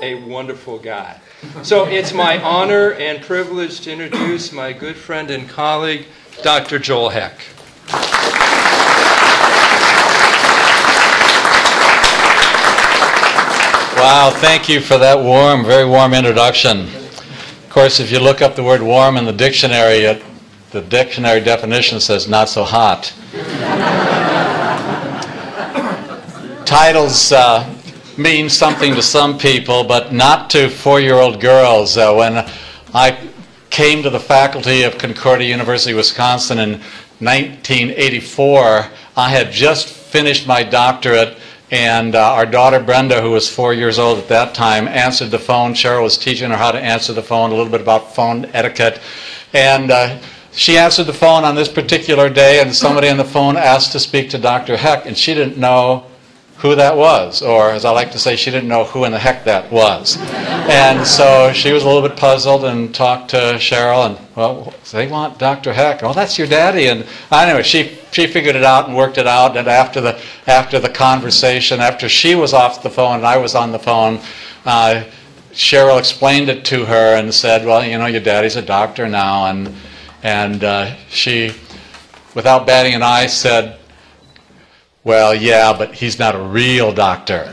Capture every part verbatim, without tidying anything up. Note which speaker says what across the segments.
Speaker 1: a wonderful guy. So it's my honor and privilege to introduce my good friend and colleague, Doctor Joel Heck.
Speaker 2: Wow, thank you for that warm, very warm introduction. Of course, if you look up the word warm in the dictionary, it, the dictionary definition says not so hot. Titles uh, mean something to some people, but not to four-year-old girls. Uh, when I came to the faculty of Concordia University, Wisconsin in nineteen eighty-four, I had just finished my doctorate, and uh, our daughter Brenda, who was four years old at that time, answered the phone. Cheryl was teaching her how to answer the phone, a little bit about phone etiquette. And uh, she answered the phone on this particular day, and somebody on the phone asked to speak to Doctor Heck, and she didn't know who that was, or as I like to say, she didn't know who in the heck that was. And so she was a little bit puzzled and talked to Cheryl, and, well, they want Doctor Heck. Oh, that's your daddy. And anyway, she she figured it out and worked it out, and after the after the conversation, after she was off the phone and I was on the phone, uh, Cheryl explained it to her and said, well, you know, your daddy's a doctor now, and, and uh, she, without batting an eye, said, well, yeah, but he's not a real doctor.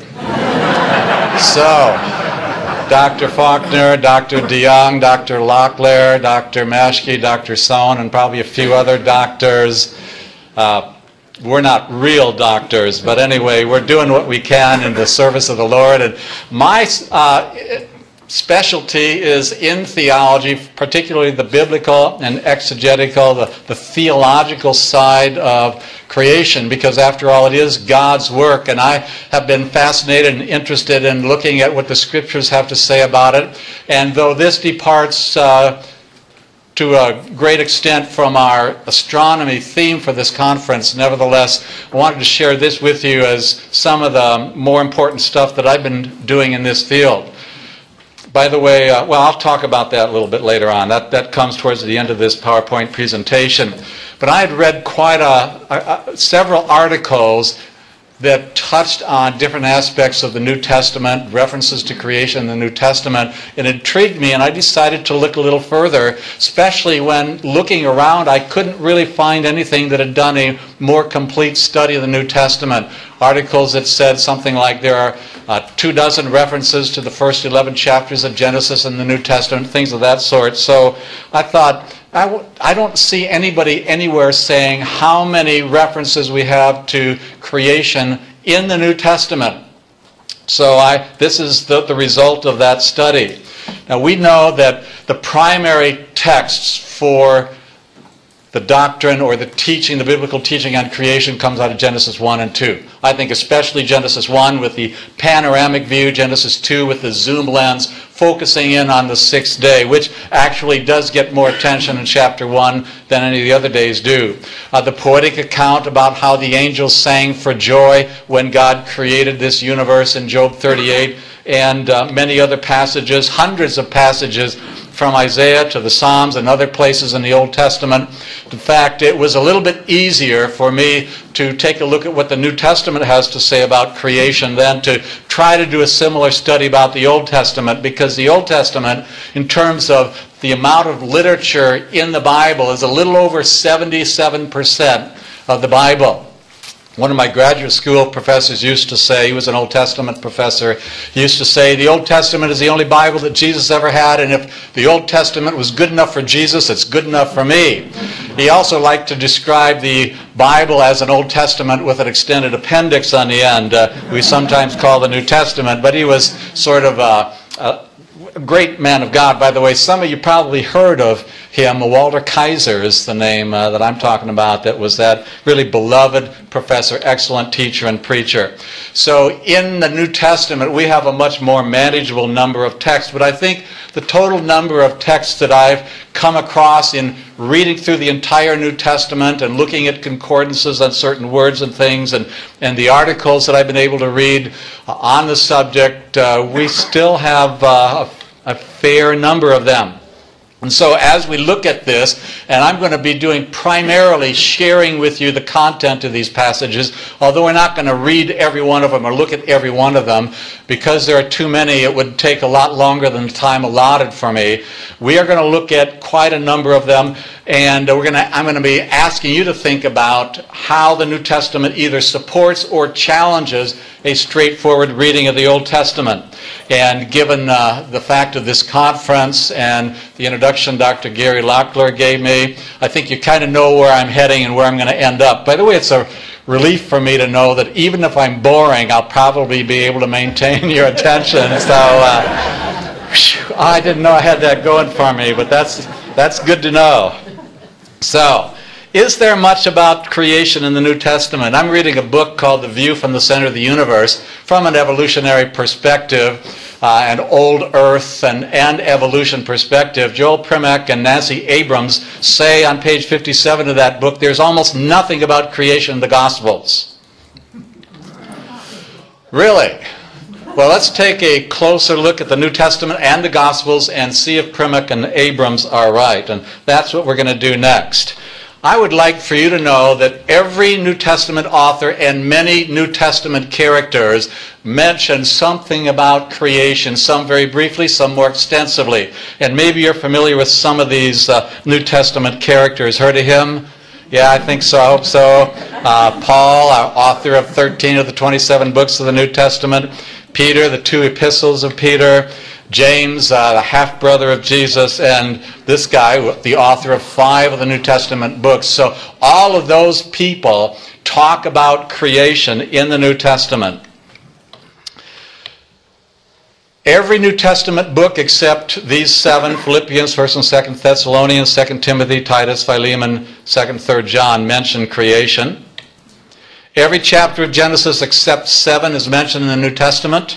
Speaker 2: So, Doctor Faulkner, Doctor DeYoung, Doctor Locklear, Doctor Maschke, Doctor Sohn, and probably a few other doctors. Uh, we're not real doctors, but anyway, we're doing what we can in the service of the Lord. And my uh, specialty is in theology, particularly the biblical and exegetical, the, the theological side of creation, because after all, it is God's work, and I have been fascinated and interested in looking at what the Scriptures have to say about it. And though this departs uh, to a great extent from our astronomy theme for this conference, nevertheless, I wanted to share this with you as some of the more important stuff that I've been doing in this field. By the way, uh, well, I'll talk about that a little bit later on. That that comes towards the end of this PowerPoint presentation. But I had read quite a, a, a several articles that touched on different aspects of the New Testament, references to creation in the New Testament. It intrigued me, and I decided to look a little further, especially when looking around, I couldn't really find anything that had done a more complete study of the New Testament. Articles that said something like there are uh, two dozen references to the first eleven chapters of Genesis in the New Testament, things of that sort. So I thought, I, w- I don't see anybody anywhere saying how many references we have to creation in the New Testament. So I, this is the, the result of that study. Now we know that the primary texts for the doctrine or the teaching, the biblical teaching on creation comes out of Genesis one and two. I think especially Genesis one with the panoramic view, Genesis two with the zoom lens, focusing in on the sixth day, which actually does get more attention in chapter one than any of the other days do. Uh, the poetic account about how the angels sang for joy when God created this universe in Job thirty-eight, and uh, many other passages, hundreds of passages from Isaiah to the Psalms and other places in the Old Testament. In fact, it was a little bit easier for me to take a look at what the New Testament has to say about creation than to try to do a similar study about the Old Testament, because the Old Testament, in terms of the amount of literature in the Bible, is a little over seventy-seven percent of the Bible. One of my graduate school professors used to say, he was an Old Testament professor, he used to say, the Old Testament is the only Bible that Jesus ever had, and if the Old Testament was good enough for Jesus, it's good enough for me. He also liked to describe the Bible as an Old Testament with an extended appendix on the end. Uh, we sometimes call the New Testament, but he was sort of a, a a great man of God. By the way, some of you probably heard of him. Walter Kaiser is the name uh, that I'm talking about, that was that really beloved professor, excellent teacher and preacher. So in the New Testament, we have a much more manageable number of texts, but I think the total number of texts that I've come across in reading through the entire New Testament and looking at concordances on certain words and things, and, and the articles that I've been able to read uh, on the subject, uh, we still have uh, a, a fair number of them. And so as we look at this, and I'm going to be doing primarily sharing with you the content of these passages, although we're not going to read every one of them or look at every one of them, because there are too many, it would take a lot longer than the time allotted for me. We are going to look at quite a number of them, and we're going to, I'm going to be asking you to think about how the New Testament either supports or challenges a straightforward reading of the Old Testament. And given uh, the fact of this conference and the introduction Doctor Gary Locklear gave me, I think you kind of know where I'm heading and where I'm going to end up. By the way, it's a relief for me to know that even if I'm boring, I'll probably be able to maintain your attention. So uh, whew, I didn't know I had that going for me, but that's that's good to know. So, is there much about creation in the New Testament? I'm reading a book called The View from the Center of the Universe from an evolutionary perspective, uh, an old earth and, and evolution perspective. Joel Primack and Nancy Abrams say on page fifty-seven of that book, there's almost nothing about creation in the Gospels. Really? Well, let's take a closer look at the New Testament and the Gospels and see if Primack and Abrams are right. And that's what we're going to do next. I would like for you to know that every New Testament author and many New Testament characters mention something about creation, some very briefly, some more extensively. And maybe you're familiar with some of these uh, New Testament characters. Heard of him? Yeah, I think so. I hope so. Uh, Paul, our author of thirteen of the twenty-seven books of the New Testament. Peter, the two epistles of Peter. James, uh, the half-brother of Jesus, and this guy, the author of five of the New Testament books. So all of those people talk about creation in the New Testament. Every New Testament book except these seven, Philippians, First and Second Thessalonians, Second Timothy, Titus, Philemon, Second, Third John, mention creation. Every chapter of Genesis except seven is mentioned in the New Testament.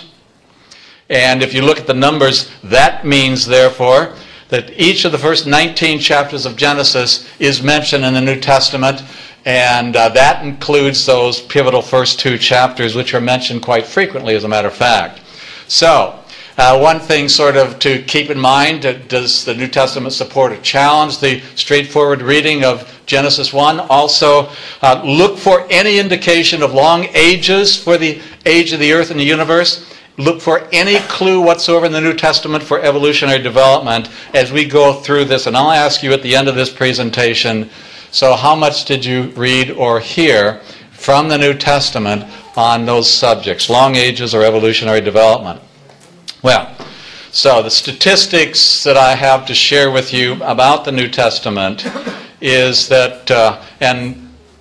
Speaker 2: And if you look at the numbers, that means, therefore, that each of the first nineteen chapters of Genesis is mentioned in the New Testament, and uh, that includes those pivotal first two chapters, which are mentioned quite frequently, as a matter of fact. So, uh, one thing sort of to keep in mind, uh, does the New Testament support or challenge the straightforward reading of Genesis one? Also, uh, look for any indication of long ages for the age of the earth and the universe. Look for any clue whatsoever in the New Testament for evolutionary development as we go through this. And I'll ask you at the end of this presentation, so how much did you read or hear from the New Testament on those subjects, long ages or evolutionary development? Well, so the statistics that I have to share with you about the New Testament is that, uh, and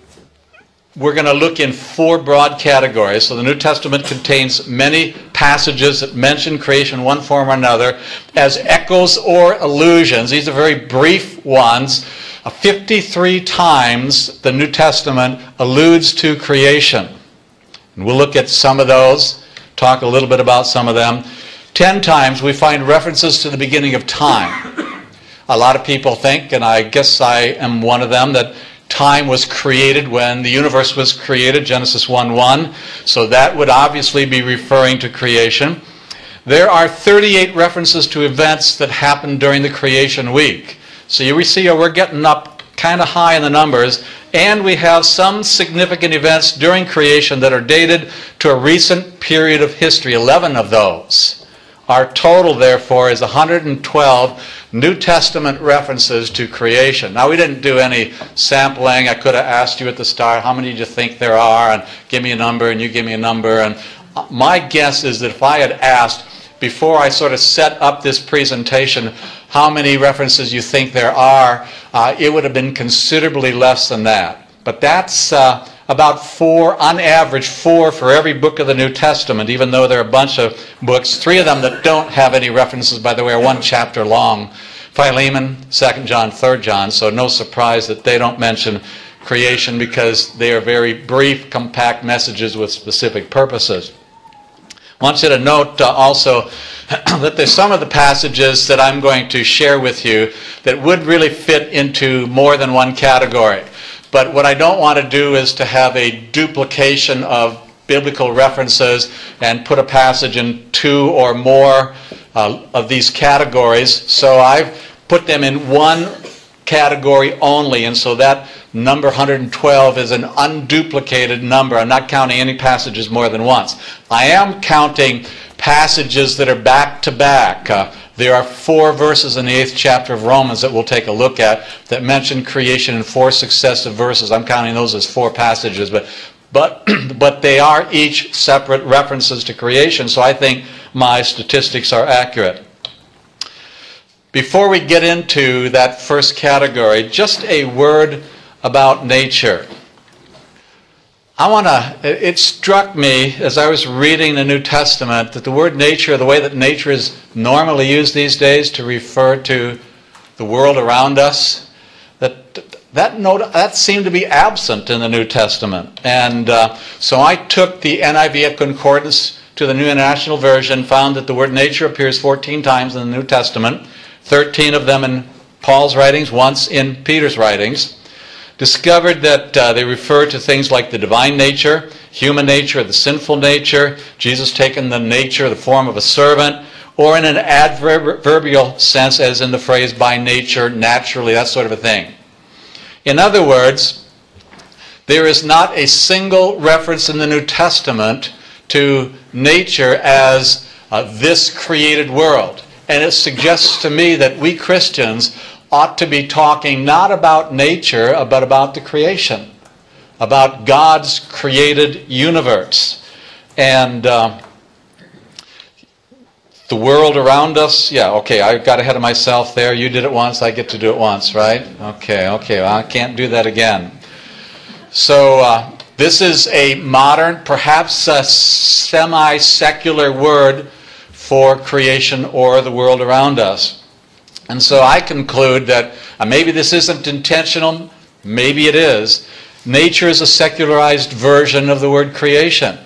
Speaker 2: we're going to look in four broad categories. So the New Testament contains many passages that mention creation in one form or another as echoes or allusions. These are very brief ones. Uh, fifty-three times the New Testament alludes to creation. And we'll look at some of those, talk a little bit about some of them. Ten times we find references to the beginning of time. A lot of people think, and I guess I am one of them, that time was created when the universe was created, Genesis one one. So that would obviously be referring to creation. There are thirty-eight references to events that happened during the creation week. So you see we're getting up kind of high in the numbers. And we have some significant events during creation that are dated to a recent period of history, eleven of those. Our total, therefore, is one hundred twelve New Testament references to creation. Now, we didn't do any sampling. I could have asked you at the start, how many do you think there are? And give me a number, and you give me a number. And my guess is that if I had asked, before I sort of set up this presentation, how many references you think there are, uh, it would have been considerably less than that. But that's Uh, about four, on average, four for every book of the New Testament, even though there are a bunch of books. Three of them that don't have any references, by the way, are one chapter long. Philemon, Second John, Third John, so no surprise that they don't mention creation because they are very brief, compact messages with specific purposes. I want you to note uh, also that there's some of the passages that I'm going to share with you that would really fit into more than one category. But what I don't want to do is to have a duplication of biblical references and put a passage in two or more uh, of these categories. So I've put them in one category only, and so that number one hundred twelve is an unduplicated number. I'm not counting any passages more than once. I am counting passages that are back to back. Uh, there are four verses in the eighth chapter of Romans that we'll take a look at that mention creation in four successive verses. I'm counting those as four passages, but but but they are each separate references to creation, so I think my statistics are accurate. Before we get into that first category, just a word about nature. I want to, it struck me as I was reading the New Testament that the word nature, the way that nature is normally used these days to refer to the world around us, that that, note, that seemed to be absent in the New Testament. And uh, so I took the N I V Concordance to the New International Version, found that the word nature appears fourteen times in the New Testament, thirteen of them in Paul's writings, once in Peter's writings. Discovered that uh, they refer to things like the divine nature, human nature, the sinful nature, Jesus taking the nature, the form of a servant, or in an adverbial sense, as in the phrase by nature, naturally, that sort of a thing. In other words, there is not a single reference in the New Testament to nature as uh, this created world. And it suggests to me that we Christians ought to be talking not about nature, but about the creation, about God's created universe. And uh, the world around us, yeah, okay, I got ahead of myself there. You did it once, I get to do it once, right? Okay, okay, well, I can't do that again. So uh, this is a modern, perhaps a semi-secular word for creation or the world around us. And so I conclude that uh, maybe this isn't intentional, maybe it is. Nature is a secularized version of the word creation.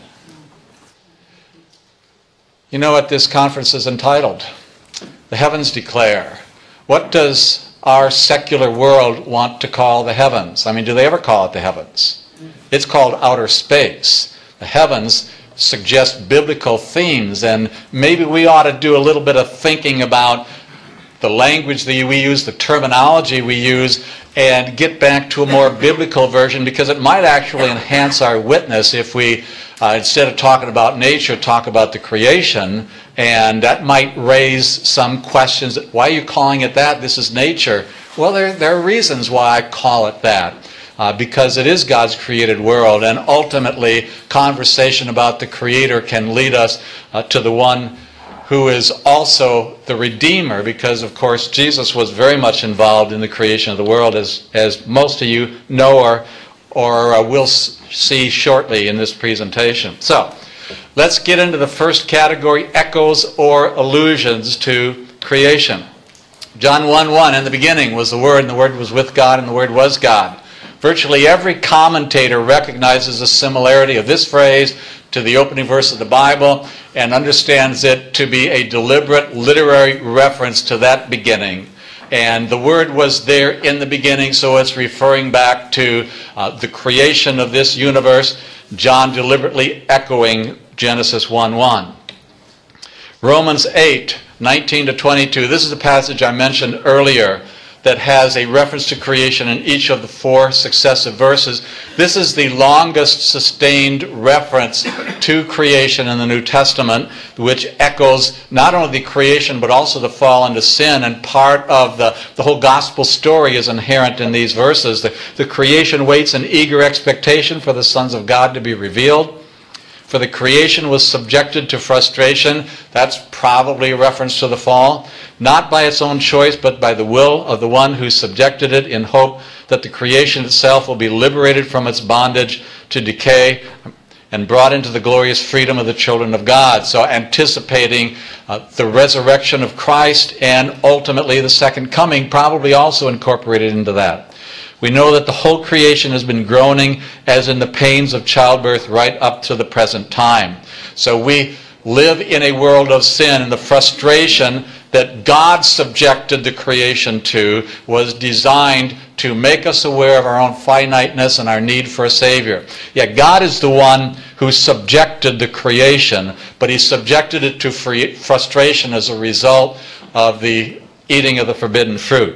Speaker 2: You know what this conference is entitled? The Heavens Declare. What does our secular world want to call the heavens? I mean, do they ever call it the heavens? It's called outer space. The heavens suggest biblical themes, and maybe we ought to do a little bit of thinking about the language that we use, the terminology we use, and get back to a more biblical version, because it might actually enhance our witness if we, uh, instead of talking about nature, talk about the creation, and that might raise some questions. Why are you calling it that? This is nature. Well, there, there are reasons why I call it that. Uh, because it is God's created world, and ultimately conversation about the Creator can lead us uh, to the one who is also the Redeemer, because of course Jesus was very much involved in the creation of the world, as, as most of you know or, or uh, will see shortly in this presentation. So let's get into the first category, echoes or allusions to creation. John one one, in the beginning was the Word, and the Word was with God, and the Word was God. Virtually every commentator recognizes the similarity of this phrase to the opening verse of the Bible and understands it to be a deliberate literary reference to that beginning. And the Word was there in the beginning, so it's referring back to uh, the creation of this universe, John deliberately echoing Genesis one one. Romans eight nineteen to twenty-two, this is the passage I mentioned earlier that has a reference to creation in each of the four successive verses. This is the longest sustained reference to creation in the New Testament, which echoes not only the creation but also the fall into sin, and part of the, the whole gospel story is inherent in these verses. The, the creation waits in eager expectation for the sons of God to be revealed. For the creation was subjected to frustration. That's probably a reference to the fall. Not by its own choice, but by the will of the one who subjected it, in hope that the creation itself will be liberated from its bondage to decay and brought into the glorious freedom of the children of God. So anticipating uh, the resurrection of Christ and ultimately the second coming, probably also incorporated into that. We know that the whole creation has been groaning as in the pains of childbirth right up to the present time. So we live in a world of sin, and the frustration that God subjected the creation to was designed to make us aware of our own finiteness and our need for a Savior. Yet God is the one who subjected the creation, but He subjected it to frustration as a result of the eating of the forbidden fruit,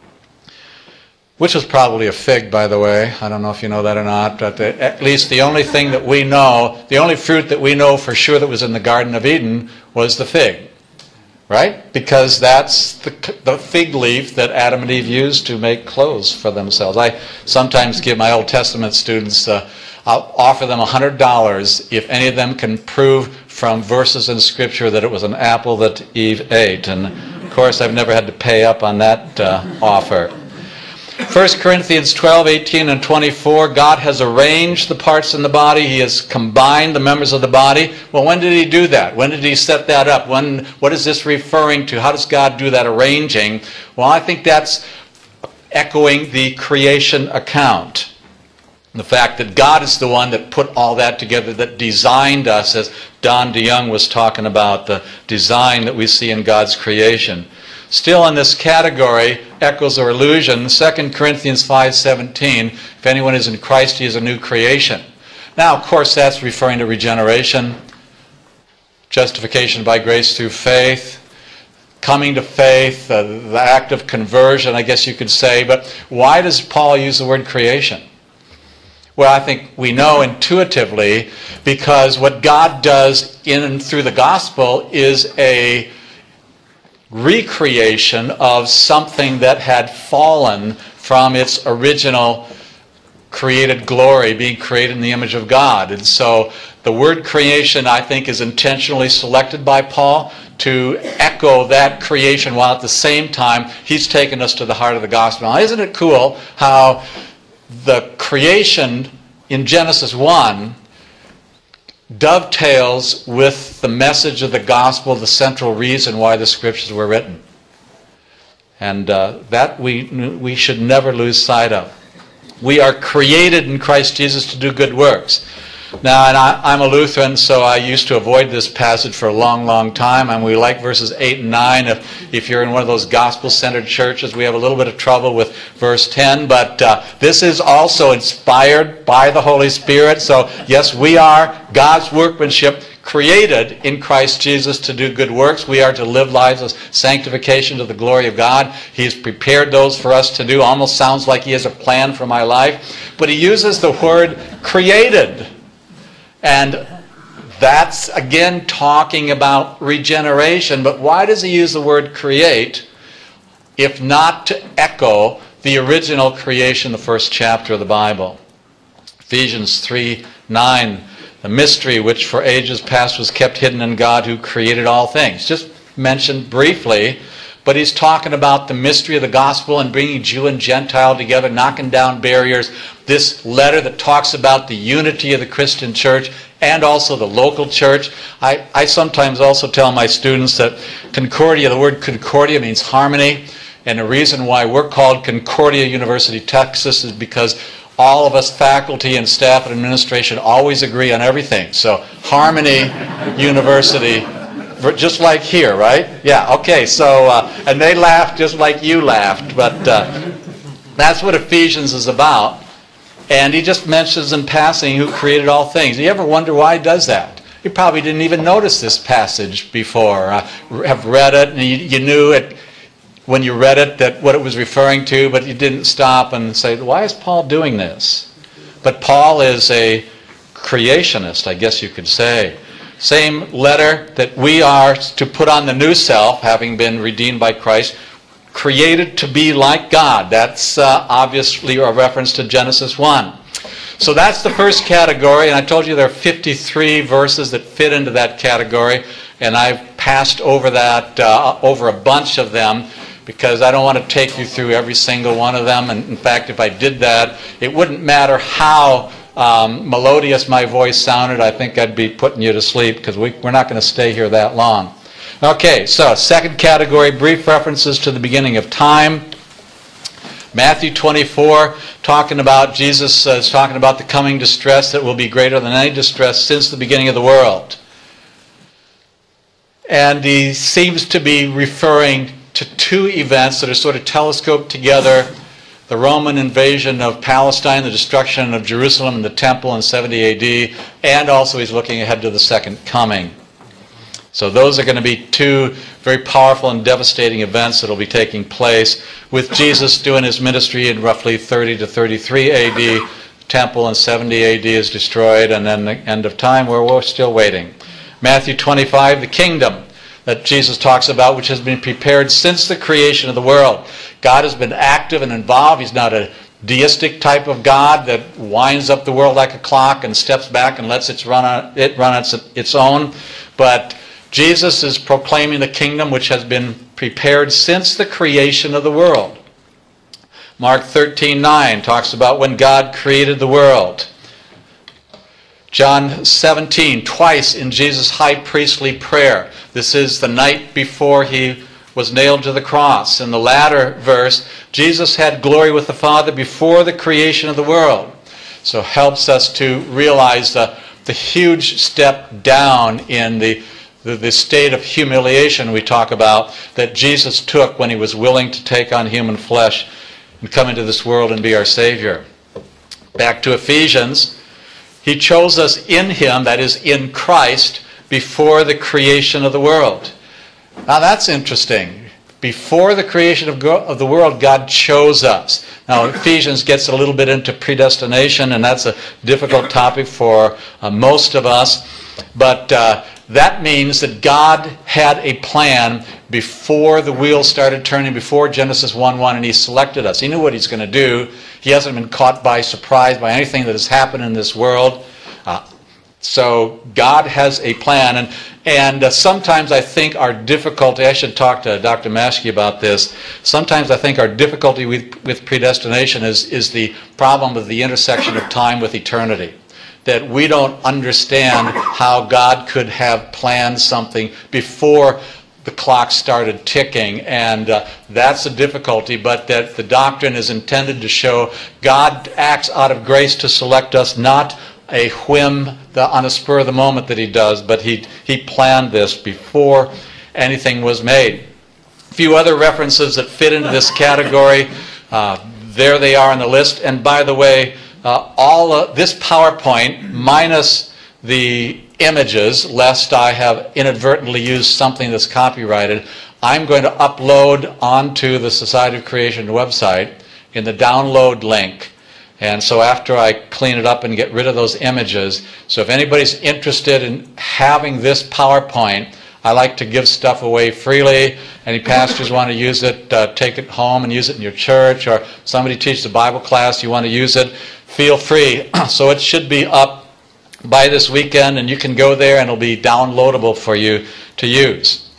Speaker 2: which was probably a fig, by the way. I don't know if you know that or not, but at least the only thing that we know, the only fruit that we know for sure that was in the Garden of Eden was the fig, right? Because that's the, the fig leaf that Adam and Eve used to make clothes for themselves. I sometimes give my Old Testament students, uh, I'll offer them one hundred dollars if any of them can prove from verses in Scripture that it was an apple that Eve ate. And of course, I've never had to pay up on that uh, offer. First Corinthians twelve, eighteen, and twenty-four, God has arranged the parts in the body. He has combined the members of the body. Well, when did he do that? When did he set that up? When? What is this referring to? How does God do that arranging? Well, I think that's echoing the creation account. The fact that God is the one that put all that together, that designed us, as Don DeYoung was talking about, the design that we see in God's creation. Still in this category, echoes or illusion, Second Corinthians five seventeen, if anyone is in Christ, he is a new creation. Now, of course, that's referring to regeneration, justification by grace through faith, coming to faith, uh, the act of conversion, I guess you could say. But why does Paul use the word creation? Well, I think we know intuitively, because what God does in and through the gospel is a recreation of something that had fallen from its original created glory, being created in the image of God. And so the word creation, I think, is intentionally selected by Paul to echo that creation, while at the same time he's taken us to the heart of the gospel. Now, isn't it cool how the creation in Genesis one dovetails with the message of the gospel, the central reason why the scriptures were written? And uh, that we we should never lose sight of. We are created in Christ Jesus to do good works. Now, and I, I'm a Lutheran, so I used to avoid this passage for a long, long time, and we like verses eight and nine. If, if you're in one of those gospel-centered churches, we have a little bit of trouble with verse ten, but uh, this is also inspired by the Holy Spirit. So, yes, we are God's workmanship, created in Christ Jesus to do good works. We are to live lives of sanctification to the glory of God. He has prepared those for us to do. Almost sounds like he has a plan for my life. But he uses the word created. And that's, again, talking about regeneration. But why does he use the word create, if not to echo the original creation, the first chapter of the Bible? Ephesians three nine, the mystery which for ages past was kept hidden in God who created all things. Just mentioned briefly, but he's talking about the mystery of the gospel and bringing Jew and Gentile together, knocking down barriers. This letter that talks about the unity of the Christian church and also the local church. I, I sometimes also tell my students that Concordia, the word Concordia means harmony. And the reason why we're called Concordia University, Texas, is because all of us, faculty and staff and administration, always agree on everything. So Harmony University, just like here, right? Yeah, okay. So, uh, and they laughed just like you laughed. But uh, that's what Ephesians is about. And he just mentions in passing who created all things. You ever wonder why he does that? You probably didn't even notice this passage before. Uh, have read it, and you, you knew it when you read it that what it was referring to, but you didn't stop and say, why is Paul doing this? But Paul is a creationist, I guess you could say. Same letter that we are to put on the new self, having been redeemed by Christ, created to be like God. That's uh, obviously a reference to Genesis one. So that's the first category, and I told you there are fifty-three verses that fit into that category, and I've passed over that, uh, over a bunch of them, because I don't want to take you through every single one of them. And in fact, if I did that, it wouldn't matter how um, melodious my voice sounded. I think I'd be putting you to sleep, because we, we're not going to stay here that long. Okay, so second category, brief references to the beginning of time. Matthew twenty-four, talking about, Jesus uh, is talking about the coming distress that will be greater than any distress since the beginning of the world. And he seems to be referring to two events that are sort of telescoped together: the Roman invasion of Palestine, the destruction of Jerusalem and the temple in seventy A D, and also he's looking ahead to the second coming. So those are going to be two very powerful and devastating events that will be taking place with Jesus doing his ministry in roughly thirty to thirty-three A D. Temple in seventy A D is destroyed, and then the end of time where we're still waiting. Matthew twenty-five, the kingdom that Jesus talks about, which has been prepared since the creation of the world. God has been active and involved. He's not a deistic type of God that winds up the world like a clock and steps back and lets it run on it run its, its own. But Jesus is proclaiming the kingdom which has been prepared since the creation of the world. Mark thirteen nine talks about when God created the world. John seventeen, twice in Jesus' high priestly prayer. This is the night before he was nailed to the cross. In the latter verse, Jesus had glory with the Father before the creation of the world. So helps us to realize the, the huge step down in the, the, the state of humiliation we talk about that Jesus took when he was willing to take on human flesh and come into this world and be our Savior. Back to Ephesians, he chose us in him, that is in Christ, before the creation of the world. Now that's interesting. Before the creation of, go- of the world, God chose us. Now Ephesians gets a little bit into predestination, and that's a difficult topic for uh, most of us. But uh, that means that God had a plan before the wheels started turning, before Genesis one one, and he selected us. He knew what he's going to do. He hasn't been caught by surprise by anything that has happened in this world. Uh, so God has a plan. And, and uh, sometimes I think our difficulty, I should talk to Doctor Maschke about this, sometimes I think our difficulty with, with predestination is, is the problem of the intersection of time with eternity. That we don't understand how God could have planned something before the clock started ticking, and uh, that's a difficulty, but that the doctrine is intended to show God acts out of grace to select us, not a whim the, on a spur of the moment that he does, but he, he planned this before anything was made. A few other references that fit into this category, uh, there they are on the list, and by the way, uh, all uh, this PowerPoint minus the images, lest I have inadvertently used something that's copyrighted, I'm going to upload onto the Society of Creation website in the download link. And so after I clean it up and get rid of those images, so if anybody's interested in having this PowerPoint, I like to give stuff away freely. Any pastors want to use it, uh, take it home and use it in your church, or somebody teaches a Bible class, you want to use it, feel free. So it should be up by this weekend, and you can go there and it'll be downloadable for you to use.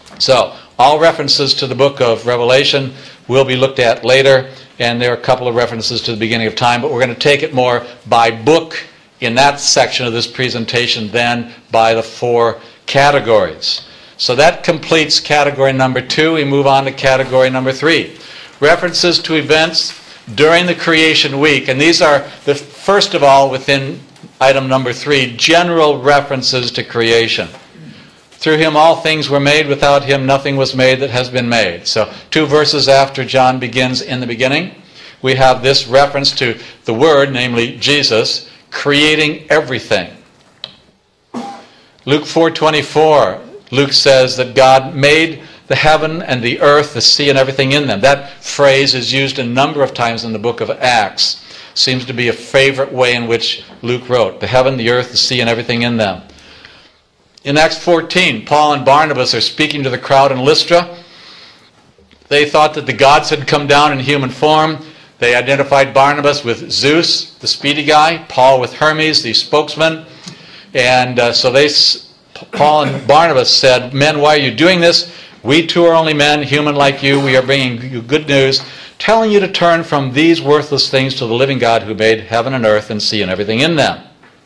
Speaker 2: So all references to the book of Revelation will be looked at later, and there are a couple of references to the beginning of time, but we're going to take it more by book in that section of this presentation than by the four categories. So that completes category number two. We move on to category number three. References to events during the creation week, and these are, the first of all, within item number three, general references to creation. Through him all things were made, without him nothing was made that has been made. So two verses after John begins in the beginning, we have this reference to the Word, namely Jesus, creating everything. Luke four twenty-four, Luke says that God made the heaven and the earth, the sea, and everything in them. That phrase is used a number of times in the book of Acts. Seems to be a favorite way in which Luke wrote. The heaven, the earth, the sea, and everything in them. In Acts fourteen, Paul and Barnabas are speaking to the crowd in Lystra. They thought that the gods had come down in human form. They identified Barnabas with Zeus, the speedy guy, Paul with Hermes, the spokesman. And uh, so they, Paul and Barnabas said, "Men, why are you doing this? We too are only men, human like you. We are bringing you good news, telling you to turn from these worthless things to the living God who made heaven and earth and sea and everything in them."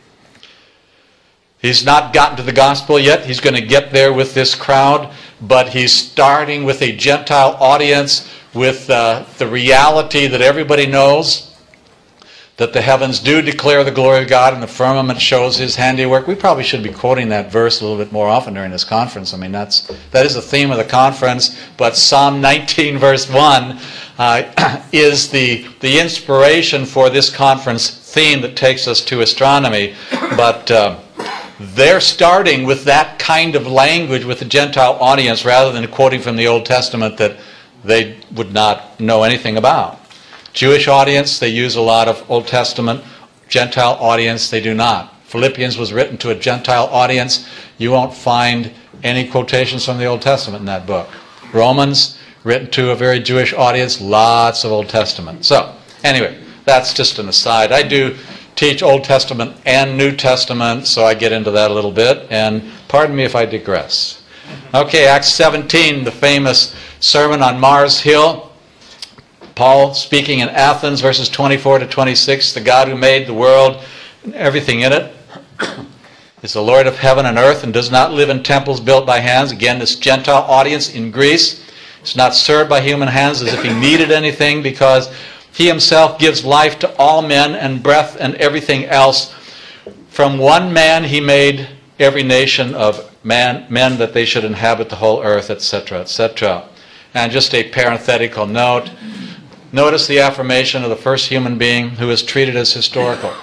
Speaker 2: He's not gotten to the gospel yet. He's going to get there with this crowd, but he's starting with a Gentile audience with uh, the reality that everybody knows, that the heavens do declare the glory of God and the firmament shows his handiwork. We probably should be quoting that verse a little bit more often during this conference. I mean, that's that is the theme of the conference, but Psalm nineteen verse one uh, is the, the inspiration for this conference theme that takes us to astronomy. But uh, they're starting with that kind of language with the Gentile audience rather than quoting from the Old Testament that they would not know anything about. Jewish audience, they use a lot of Old Testament. Gentile audience, they do not. Philippians was written to a Gentile audience. You won't find any quotations from the Old Testament in that book. Romans, written to a very Jewish audience, lots of Old Testament. So, anyway, that's just an aside. I do teach Old Testament and New Testament, so I get into that a little bit, and pardon me if I digress. Okay, Acts seventeen, the famous sermon on Mars Hill. Paul speaking in Athens, verses twenty-four to twenty-six, the God who made the world and everything in it is the Lord of heaven and earth and does not live in temples built by hands. Again, this Gentile audience in Greece is not served by human hands as if he needed anything, because he himself gives life to all men and breath and everything else. From one man he made every nation of man, men that they should inhabit the whole earth, et cetera, et cetera. And just a parenthetical note. Notice the affirmation of the first human being who is treated as historical.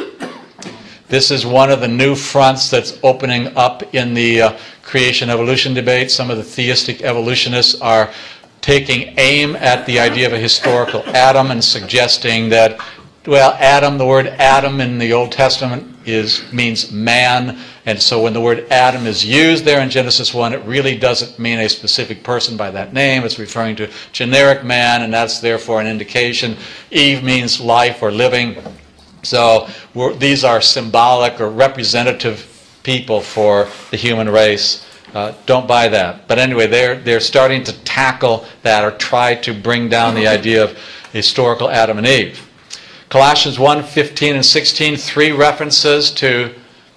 Speaker 2: This is one of the new fronts that's opening up in the uh, creation-evolution debate. Some of the theistic evolutionists are taking aim at the idea of a historical Adam and suggesting that, well, Adam, the word Adam in the Old Testament is means man, and so when the word Adam is used there in Genesis one, it really doesn't mean a specific person by that name. It's referring to generic man, and that's therefore an indication. Eve means life or living. So we're, these are symbolic or representative people for the human race. Uh, don't buy that. But anyway, they're, they're starting to tackle that or try to bring down the idea of historical Adam and Eve. Colossians one, fifteen and sixteen, three references to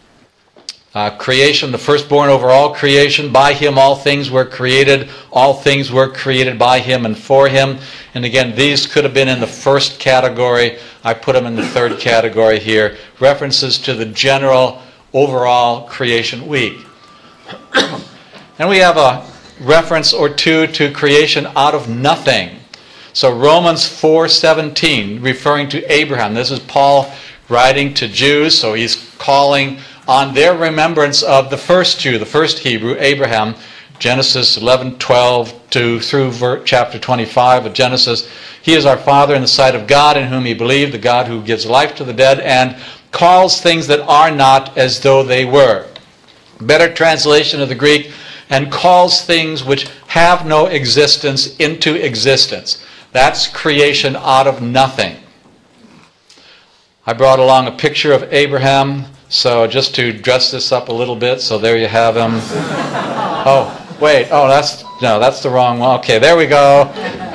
Speaker 2: uh, creation, the firstborn over all creation. By him all things were created. All things were created by him and for him. And again, these could have been in the first category. I put them in the third category here. References to the general overall creation week. And we have a reference or two to creation out of nothing. So Romans four seventeen, referring to Abraham. This is Paul writing to Jews, so he's calling on their remembrance of the first Jew, the first Hebrew, Abraham. Genesis eleven twelve to through chapter twenty-five of Genesis. He is our father in the sight of God, in whom he believed, the God who gives life to the dead and calls things that are not as though they were. Better translation of the Greek, and calls things which have no existence into existence. That's creation out of nothing. I brought along a picture of Abraham, so just to dress this up a little bit, so there you have him. Oh, wait, oh, that's, no, that's the wrong one. Okay, there we go.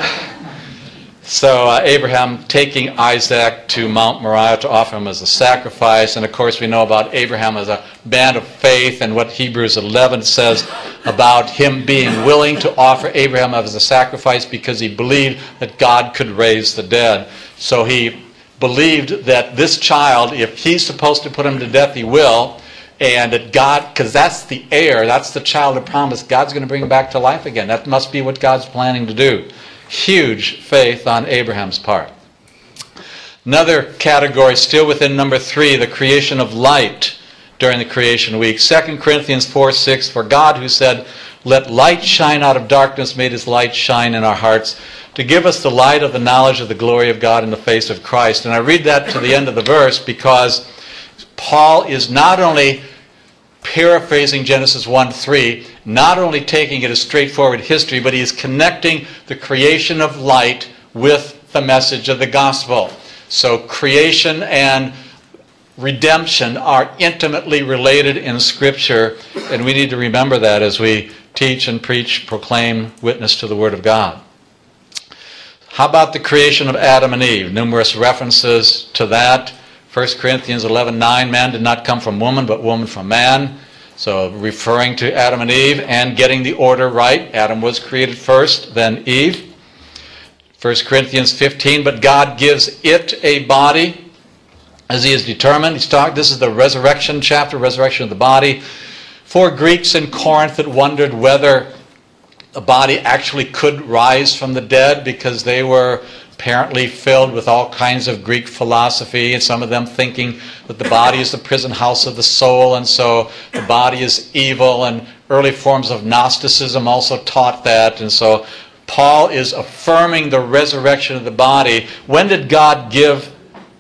Speaker 2: So uh, Abraham taking Isaac to Mount Moriah to offer him as a sacrifice. And of course we know about Abraham as a man of faith and what Hebrews eleven says about him being willing to offer Abraham as a sacrifice because he believed that God could raise the dead. So he believed that this child, if he's supposed to put him to death, he will. And that God, because that's the heir, that's the child of promise, God's going to bring him back to life again. That must be what God's planning to do. Huge faith on Abraham's part. Another category, still within number three, the creation of light during the creation week. Second Corinthians four six, for God who said, let light shine out of darkness, made his light shine in our hearts, to give us the light of the knowledge of the glory of God in the face of Christ. And I read that to the end of the verse because Paul is not only paraphrasing Genesis one three, not only taking it as straightforward history, but he is connecting the creation of light with the message of the gospel. So creation and redemption are intimately related in Scripture, and we need to remember that as we teach and preach, proclaim, witness to the Word of God. How about the creation of Adam and Eve? Numerous references to that. First Corinthians eleven nine, man did not come from woman, but woman from man. So referring to Adam and Eve and getting the order right. Adam was created first, then Eve. First Corinthians fifteen, but God gives it a body as he has determined. He's talking, this is the resurrection chapter, resurrection of the body. For Greeks in Corinth that wondered whether a body actually could rise from the dead because they were apparently filled with all kinds of Greek philosophy, and some of them thinking that the body is the prison house of the soul, and so the body is evil, and early forms of Gnosticism also taught that, and so Paul is affirming the resurrection of the body. When did God give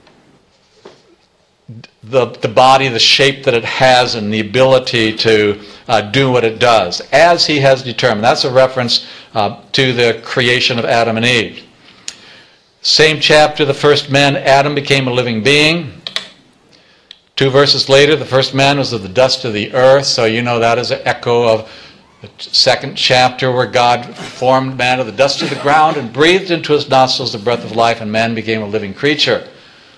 Speaker 2: the, the body the shape that it has and the ability to uh, do what it does? As he has determined. That's a reference uh, to the creation of Adam and Eve. Same chapter, the first man, Adam, became a living being. Two verses later, the first man was of the dust of the earth, so you know that is an echo of the second chapter where God formed man of the dust of the ground and breathed into his nostrils the breath of life, and man became a living creature.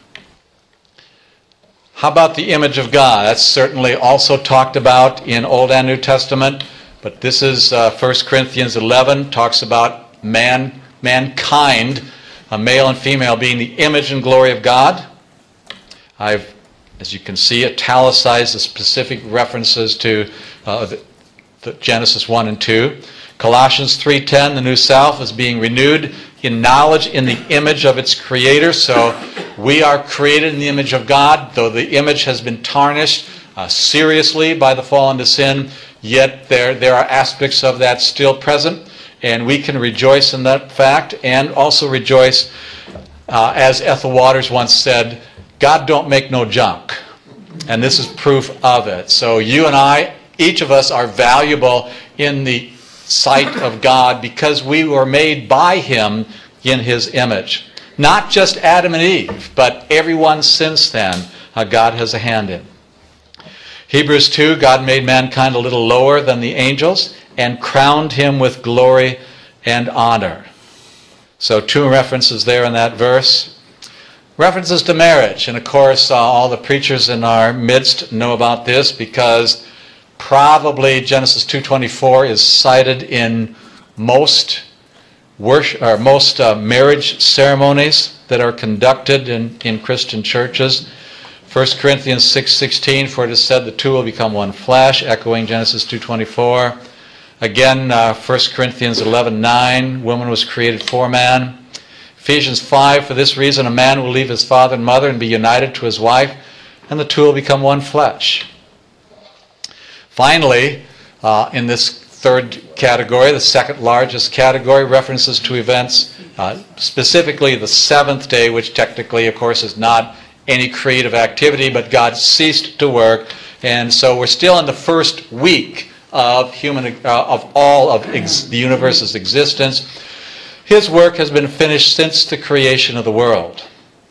Speaker 2: How about the image of God? That's certainly also talked about in Old and New Testament, but this is uh, First Corinthians eleven, talks about man, mankind, a male and female, being the image and glory of God. I've, as you can see, italicized the specific references to uh, the, the Genesis one and two. Colossians three ten, the new self is being renewed in knowledge in the image of its creator. So we are created in the image of God, though the image has been tarnished uh, seriously by the fall into sin, yet there, there are aspects of that still present, and we can rejoice in that fact, and also rejoice, uh, as Ethel Waters once said, God don't make no junk. And this is proof of it. So you and I, each of us, are valuable in the sight of God because we were made by him in his image. Not just Adam and Eve, but everyone since then, uh, God has a hand in. Hebrews two, God made mankind a little lower than the angels and crowned him with glory and honor. So two references there in that verse. References to marriage. And of course, uh, all the preachers in our midst know about this because probably Genesis two twenty-four is cited in most worship, or most uh, marriage ceremonies that are conducted in, in Christian churches. First Corinthians six sixteen, for it is said the two will become one flesh, echoing Genesis two twenty-four. Again, uh, First Corinthians eleven nine, woman was created for man. Ephesians five, for this reason a man will leave his father and mother and be united to his wife, and the two will become one flesh. Finally, uh, in this third category, the second largest category, references to events, uh, specifically the seventh day, which technically, of course, is not any creative activity, but God ceased to work, and so we're still in the first week of human, uh, of all of ex- the universe's existence. His work has been finished since the creation of the world.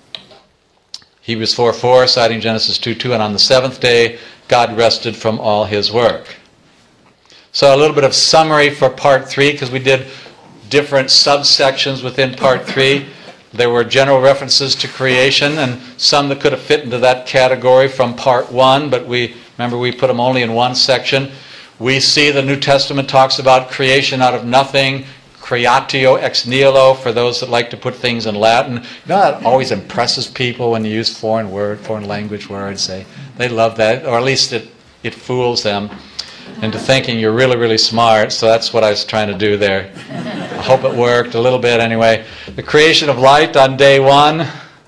Speaker 2: Hebrews four four, citing Genesis two two, and on the seventh day, God rested from all his work. So a little bit of summary for part three, because we did different subsections within part three. There were general references to creation, and some that could have fit into that category from part one, but we remember we put them only in one section. We see the New Testament talks about creation out of nothing, creatio ex nihilo, for those that like to put things in Latin. You know, that always impresses people when you use foreign word, foreign language words. They, they love that, or at least it, it fools them into thinking you're really, really smart. So that's what I was trying to do there. I hope it worked a little bit anyway. The creation of light on day one.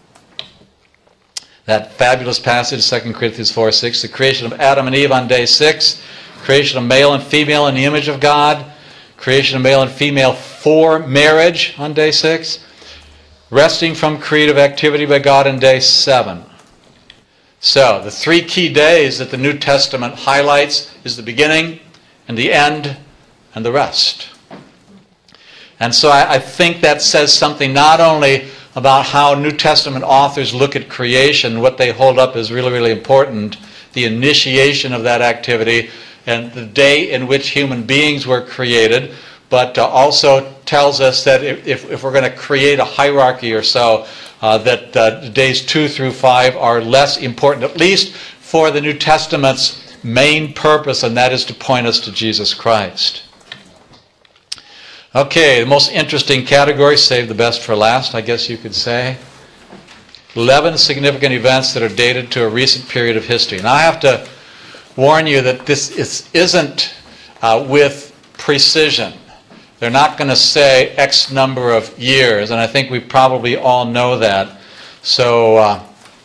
Speaker 2: That fabulous passage, Second Corinthians four six. The creation of Adam and Eve on day six. Creation of male and female in the image of God. Creation of male and female for marriage on day six. Resting from creative activity by God on day seven. So, the three key days that the New Testament highlights is the beginning and the end and the rest. And so I, I think that says something not only about how New Testament authors look at creation, what they hold up is really, really important, the initiation of that activity, and the day in which human beings were created, but uh, also tells us that if, if, if we're going to create a hierarchy or so, uh, that uh, days two through five are less important, at least for the New Testament's main purpose, and that is to point us to Jesus Christ. Okay, the most interesting category, save the best for last, I guess you could say. eleven significant events that are dated to a recent period of history. And I have to warn you that this is, isn't uh, with precision. They're not going to say X number of years, and I think we probably all know that. So, uh,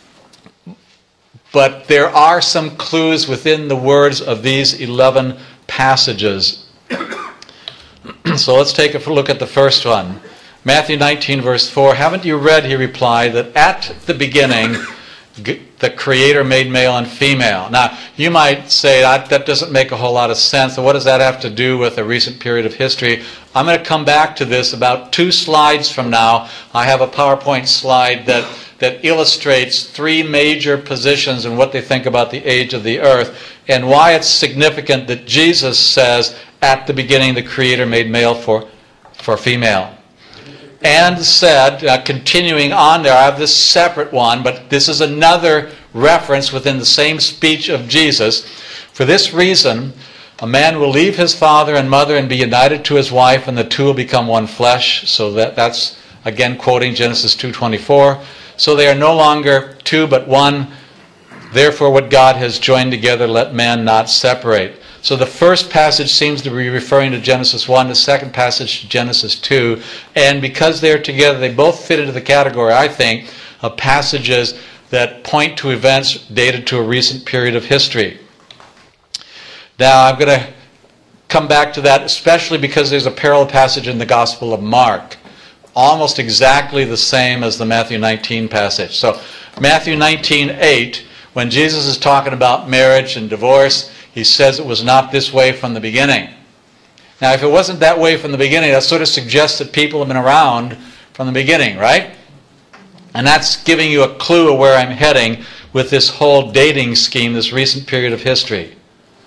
Speaker 2: but there are some clues within the words of these eleven passages. So let's take a look at the first one. Matthew nineteen, verse four. Haven't you read, he replied, that at the beginning the Creator made male and female? Now, you might say that, that doesn't make a whole lot of sense. So what does that have to do with a recent period of history? I'm going to come back to this about two slides from now. I have a PowerPoint slide that, that illustrates three major positions and what they think about the age of the earth and why it's significant that Jesus says, at the beginning the Creator made male for, for female. And said, uh, continuing on there, I have this separate one, but this is another reference within the same speech of Jesus. For this reason, a man will leave his father and mother and be united to his wife, and the two will become one flesh. So that, that's, again, quoting Genesis two twenty-four. So they are no longer two, but one. Therefore, what God has joined together, let man not separate. So the first passage seems to be referring to Genesis one, the second passage to Genesis two. And because they're together, they both fit into the category, I think, of passages that point to events dated to a recent period of history. Now, I'm going to come back to that, especially because there's a parallel passage in the Gospel of Mark, almost exactly the same as the Matthew nineteen passage. So Matthew nineteen eight, when Jesus is talking about marriage and divorce, he says it was not this way from the beginning. Now, if it wasn't that way from the beginning, that sort of suggests that people have been around from the beginning, right? And that's giving you a clue of where I'm heading with this whole dating scheme, this recent period of history.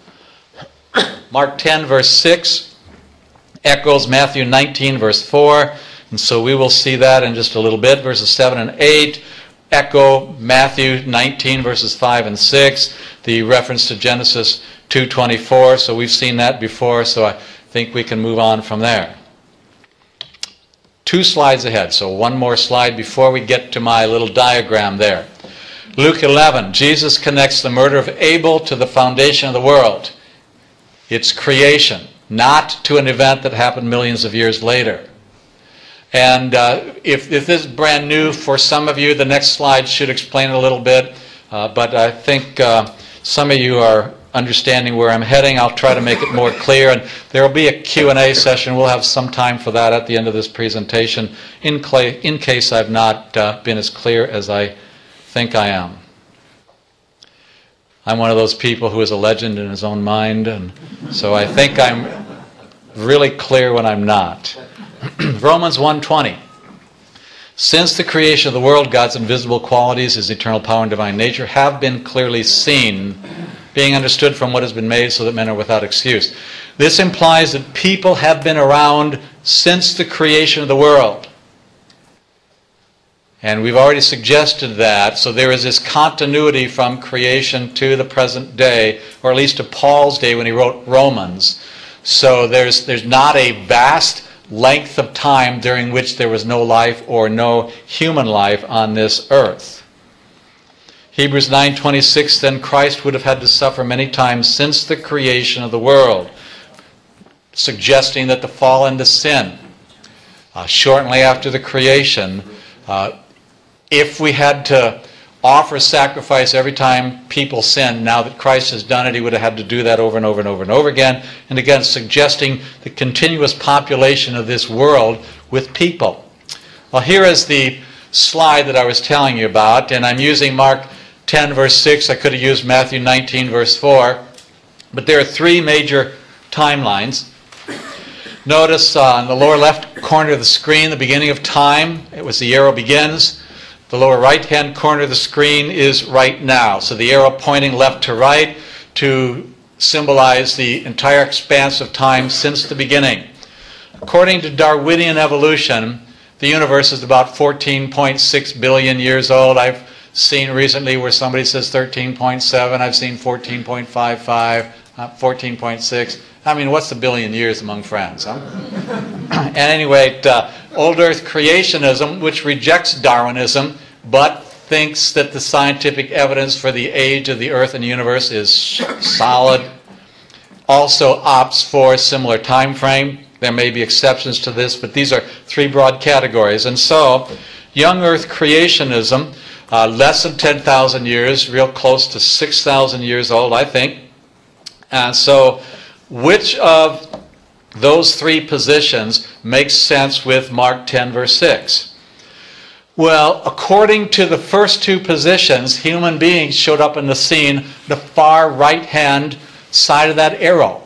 Speaker 2: Mark ten, verse six echoes Matthew nineteen, verse four. And so we will see that in just a little bit. Verses seven and eight echo Matthew nineteen, verses five and six. The reference to Genesis two twenty-four. So we've seen that before, so I think we can move on from there. Two slides ahead. So one more slide before we get to my little diagram there. Luke eleven. Jesus connects the murder of Abel to the foundation of the world. It's creation, not to an event that happened millions of years later. And uh, if, if this is brand new for some of you, the next slide should explain it a little bit. Uh, but I think uh, some of you are understanding where I'm heading. I'll try to make it more clear. And there will be a Q and A session. We'll have some time for that at the end of this presentation, in, cl- in case I've not uh, been as clear as I think I am. I'm one of those people who is a legend in his own mind, and so I think I'm really clear when I'm not. Romans one twenty. Since the creation of the world, God's invisible qualities, his eternal power and divine nature, have been clearly seen, being understood from what has been made, so that men are without excuse. This implies that people have been around since the creation of the world. And we've already suggested that, so there is this continuity from creation to the present day, or at least to Paul's day when he wrote Romans. So there's there's not a vast length of time during which there was no life or no human life on this earth. Hebrews nine twenty-six, then Christ would have had to suffer many times since the creation of the world, suggesting that the fall into sin, uh, shortly after the creation, uh, if we had to offer sacrifice every time people sin, now that Christ has done it, he would have had to do that over and over and over and over again. And again, suggesting the continuous population of this world with people. Well, here is the slide that I was telling you about, and I'm using Mark ten, verse six. I could have used Matthew nineteen, verse four. But there are three major timelines. Notice uh, in the lower left corner of the screen, the beginning of time. It was the arrow begins. The lower right-hand corner of the screen is right now. So the arrow pointing left to right to symbolize the entire expanse of time since the beginning. According to Darwinian evolution, the universe is about fourteen point six billion years old. I've seen recently where somebody says thirteen point seven. I've seen fourteen point five five, uh, fourteen point six. I mean, what's a billion years among friends, huh? And anyway, uh, old Earth creationism, which rejects Darwinism, but thinks that the scientific evidence for the age of the Earth and the universe is solid, also opts for a similar time frame. There may be exceptions to this, but these are three broad categories. And so, young earth creationism, uh, less than ten thousand years, real close to six thousand years old, I think. And so, which of those three positions makes sense with Mark ten, verse six? Well, according to the first two positions, human beings showed up in the scene, the far right-hand side of that arrow.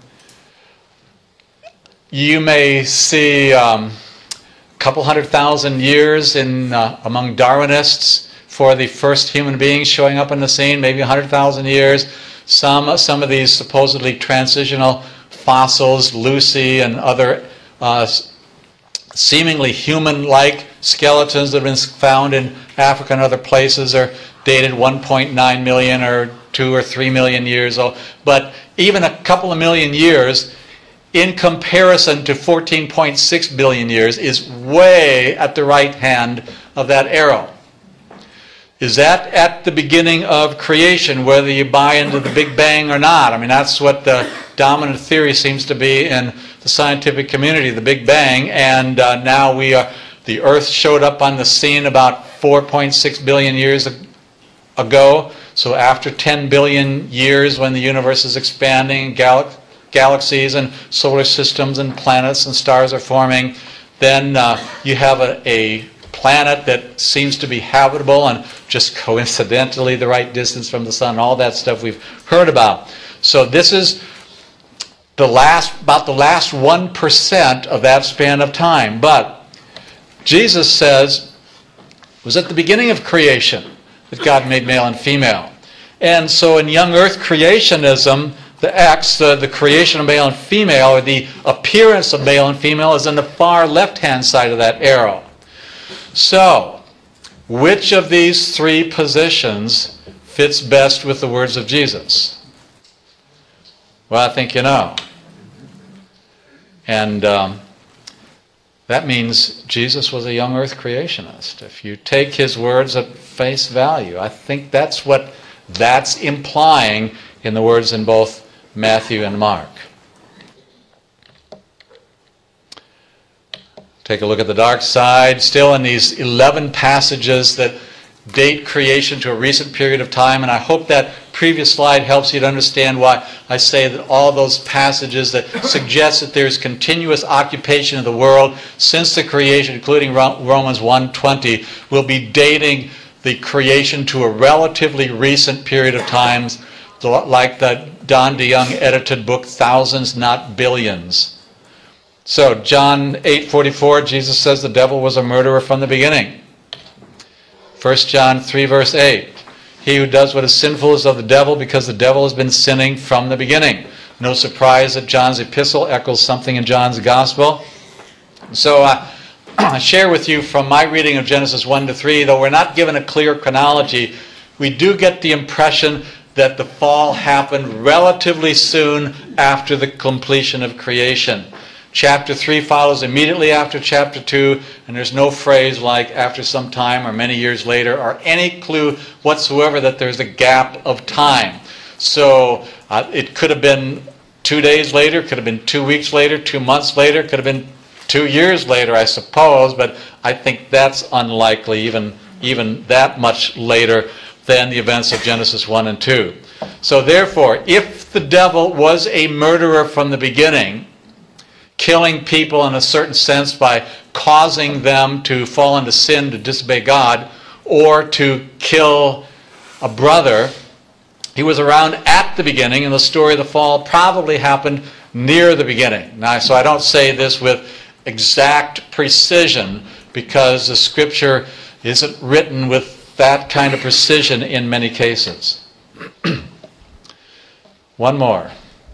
Speaker 2: You may see um, a couple hundred thousand years in uh, among Darwinists for the first human beings showing up in the scene, maybe one hundred thousand years. Some, some of these supposedly transitional fossils, Lucy and other uh, seemingly human-like skeletons that have been found in Africa and other places are dated one point nine million or two or three million years old. But even a couple of million years in comparison to fourteen point six billion years is way at the right hand of that arrow. Is that at the beginning of creation, whether you buy into the Big Bang or not? I mean, that's what the dominant theory seems to be in the scientific community, the Big Bang. And uh, now we are, the Earth showed up on the scene about four point six billion years ago. So after ten billion years, when the universe is expanding, gal- galaxies and solar systems and planets and stars are forming, then uh, you have a, a planet that seems to be habitable and just coincidentally the right distance from the sun, all that stuff we've heard about. So this is the last, about the last one percent of that span of time. But Jesus says it was at the beginning of creation that God made male and female. And so in young earth creationism, the X, the, the creation of male and female, or the appearance of male and female, is in the far left-hand side of that arrow. So, which of these three positions fits best with the words of Jesus? Well, I think you know. And um, that means Jesus was a young earth creationist. If you take his words at face value, I think that's what that's implying in the words in both Matthew and Mark. Take a look at the dark side. Still in these eleven passages that date creation to a recent period of time, and I hope that previous slide helps you to understand why I say that all those passages that suggest that there's continuous occupation of the world since the creation, including Romans one twenty, will be dating the creation to a relatively recent period of times, like the Don DeYoung edited book, Thousands, Not Billions. So, John eight forty-four, Jesus says the devil was a murderer from the beginning. First John three, verse eight. He who does what is sinful is of the devil, because the devil has been sinning from the beginning. No surprise that John's epistle echoes something in John's gospel. So, uh, I share with you from my reading of Genesis one to three, though we're not given a clear chronology, we do get the impression that the fall happened relatively soon after the completion of creation. Chapter three follows immediately after chapter two, and there's no phrase like after some time or many years later or any clue whatsoever that there's a gap of time. So uh, it could have been two days later, could have been two weeks later, two months later, could have been two years later, I suppose, but I think that's unlikely, even, even that much later than the events of Genesis one and two. So therefore, if the devil was a murderer from the beginning, killing people in a certain sense by causing them to fall into sin, to disobey God, or to kill a brother, he was around at the beginning, and the story of the fall probably happened near the beginning. Now, so I don't say this with exact precision, because the Scripture isn't written with that kind of precision in many cases. One more.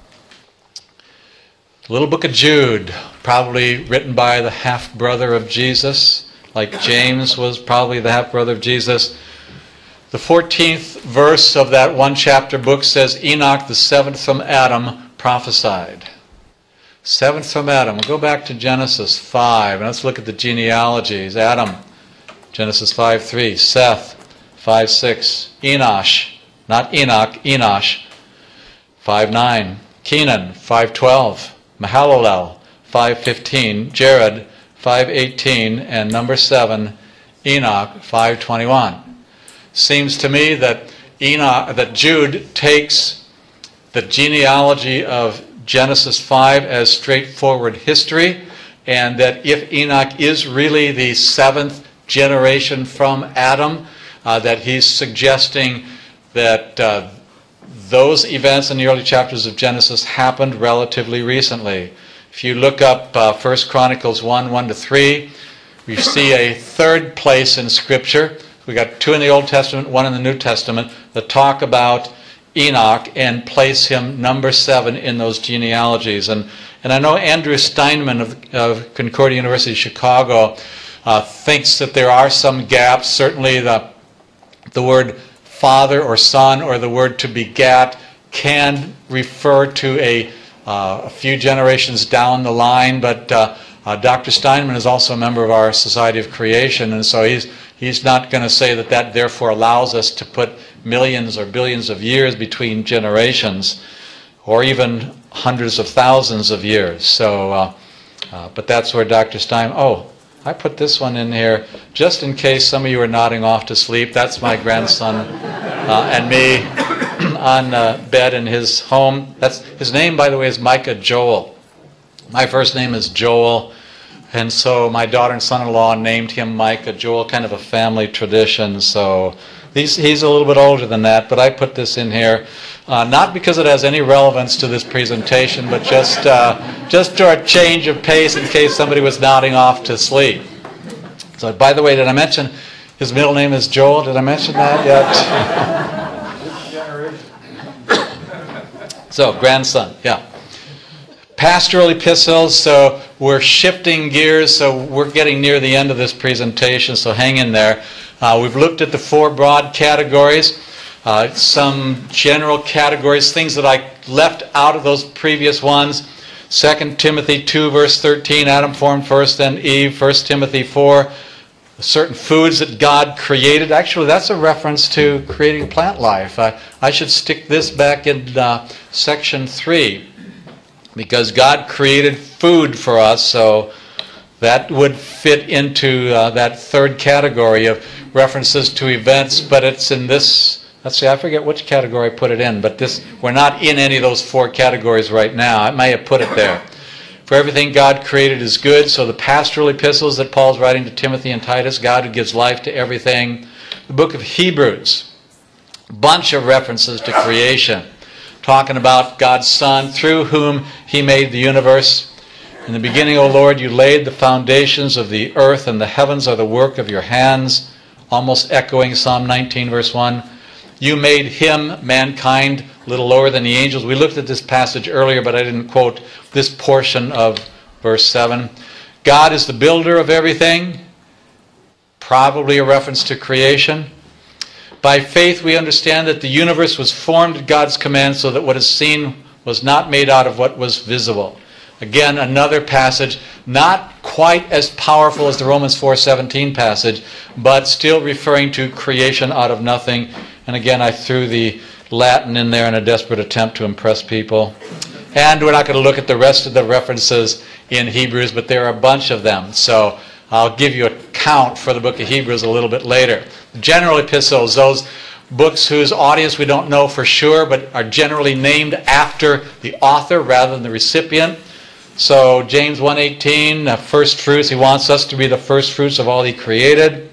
Speaker 2: The little book of Jude, probably written by the half-brother of Jesus, like James was probably the half-brother of Jesus. The fourteenth verse of that one-chapter book says, Enoch, the seventh from Adam, prophesied. Seventh from Adam. We'll go back to Genesis five, and let's look at the genealogies. Adam, Genesis five three. Seth, five six. Enosh, not Enoch, Enosh, five nine. Kenan, five twelve. Mahalalel, five fifteen, Jared, five eighteen, and number seven, Enoch, five twenty-one. Seems to me that Enoch, that Jude takes the genealogy of Genesis five as straightforward history, and that if Enoch is really the seventh generation from Adam, uh, that he's suggesting that uh, those events in the early chapters of Genesis happened relatively recently. If you look up uh, First Chronicles one, one to three, we see a third place in Scripture. We got two in the Old Testament, one in the New Testament, that talk about Enoch and place him number seven in those genealogies. And, and I know Andrew Steinman of, of Concordia University, Chicago, uh, thinks that there are some gaps. Certainly the, the word father or son or the word to begat can refer to a, uh, a few generations down the line, but uh, uh, Doctor Steinman is also a member of our Society of Creation, and so he's, he's not going to say that that therefore allows us to put millions or billions of years between generations, or even hundreds of thousands of years. So, uh, uh, but that's where Doctor Steinman, oh, I put this one in here just in case some of you are nodding off to sleep. That's my grandson uh, and me on uh, bed in his home. That's his name, by the way, is Micah Joel. My first name is Joel, and so my daughter and son-in-law named him Micah Joel, kind of a family tradition. So he's, he's a little bit older than that, but I put this in here uh, not because it has any relevance to this presentation, but just uh, just to a change of pace in case somebody was nodding off to sleep. So, by the way, did I mention his middle name is Joel? Did I mention that yet? So, grandson, yeah. Pastoral epistles, so we're shifting gears, so we're getting near the end of this presentation, so hang in there. Uh, we've looked at the four broad categories, uh, some general categories, things that I left out of those previous ones. Second Timothy two, verse thirteen, Adam formed first, then Eve. First Timothy four, certain foods that God created. Actually, that's a reference to creating plant life. I, I should stick this back in uh, section three, because God created food for us, so that would fit into uh, that third category of references to events, but it's in this, let's see, I forget which category I put it in, but this, we're not in any of those four categories right now. I may have put it there. For everything God created is good, so the pastoral epistles that Paul's writing to Timothy and Titus, God who gives life to everything. The book of Hebrews, a bunch of references to creation, talking about God's Son, through whom He made the universe. In the beginning, O Lord, you laid the foundations of the earth, and the heavens are the work of your hands. Almost echoing Psalm nineteen, verse one. You made him, mankind, a little lower than the angels. We looked at this passage earlier, but I didn't quote this portion of verse seven. God is the builder of everything, probably a reference to creation. By faith, we understand that the universe was formed at God's command, so that what is seen was not made out of what was visible. Again, another passage, not quite as powerful as the Romans four seventeen passage, but still referring to creation out of nothing. And again, I threw the Latin in there in a desperate attempt to impress people. And we're not going to look at the rest of the references in Hebrews, but there are a bunch of them. So I'll give you a count for the book of Hebrews a little bit later. General epistles, those books whose audience we don't know for sure, but are generally named after the author rather than the recipient. So James one eighteen, uh, first fruits, he wants us to be the first fruits of all he created.